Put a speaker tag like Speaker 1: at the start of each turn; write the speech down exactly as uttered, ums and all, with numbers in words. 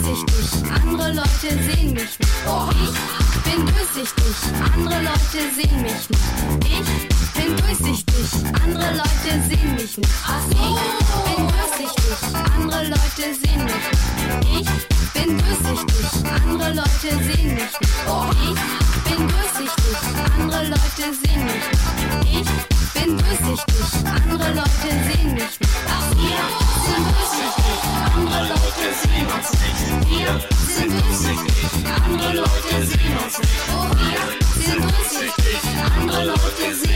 Speaker 1: durchsichtig, andere Leute sehen mich nicht. Ich bin durchsichtig, andere Leute sehen mich nicht. Ich bin durchsichtig, andere Leute sehen mich nicht. Ich bin durchsichtig, andere Leute sehen mich nicht. Ich bin durchsichtig, andere Leute sehen mich nicht. Ich bin durchsichtig, andere Leute sehen mich nicht. Ich bin durchsichtig, andere Leute sehen mich nicht. Wir sind durchsichtig, andere Leute sehen uns nicht. Wir sind durchsichtig, andere Leute sehen uns nicht. Wir sind durchsichtig, andere Leute sehen uns nicht.